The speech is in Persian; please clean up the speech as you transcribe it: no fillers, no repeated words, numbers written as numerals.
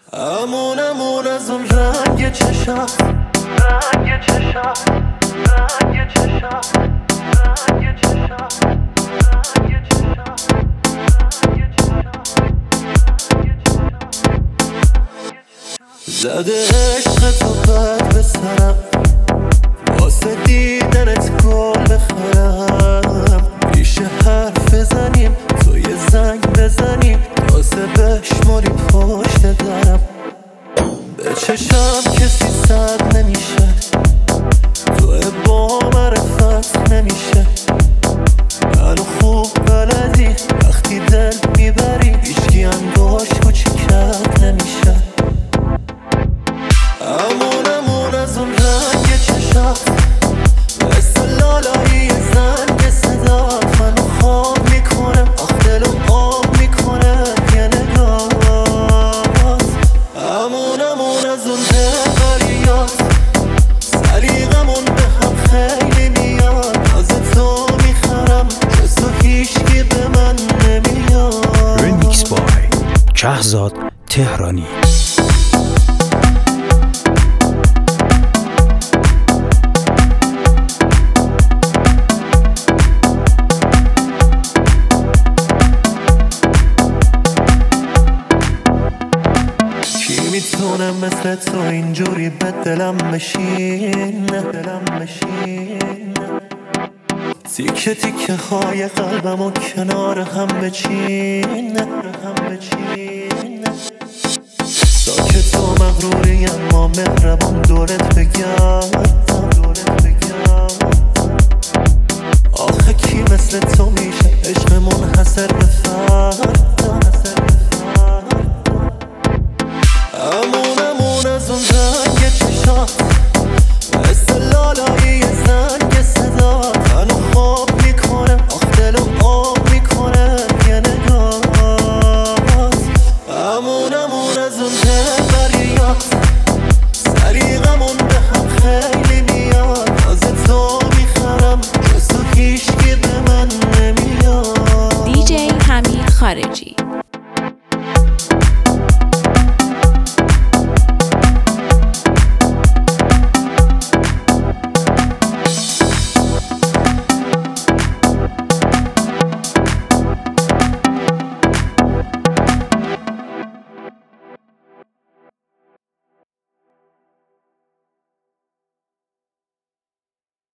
امون از اون رنگ چشات، رنگ چشات، رنگ چشات، رنگ چشات، رنگ چشات، زده عشق تو بد به سرم، واسه دیدنت گل بخرم، پیش حرف بزنیم تو یه زنگ بزنیم، تازه بشماری پشت درم. به چشم کسی صد نمیشه، تو با معرفت نمیشه، منو خوب بلدی وقتی دل میبری، هیچکی انگاش کوچیکت نمیشه. امون از اون رنگ چشات، مثل لالایی زنگ صدات، منو خواب میکنه آخ دلو آب میکنه یه نگاهت. امون از اون دلبریات، سلیقمون به هم خیلی میاد، از تو میخرم جز تو هیچکی به من نمیاد. رمیکس بای شهزاد تهرانی. میتونه مثل تو اینجوری به دلم بشین، دلم بشین، تیکه تیکه های قلبمو کنار هم بچین، هم بچین. ساکت و مغروری اما مهربون دورت بگردم، دورت بگردم. آخه کی مثل تو میشه عشق منحصر به فرد. امون از اون رنگ چشات، مثل لالایی زنگ صدات، منو خواب میکنه آخ دلو آب میکنه یه نگاهت. امون از اون دلبریات، سلیقمون به هم خیلی میاد، از تو میخرم جز تو هیچکی به من نمیاد. دیجی حمید خارجی.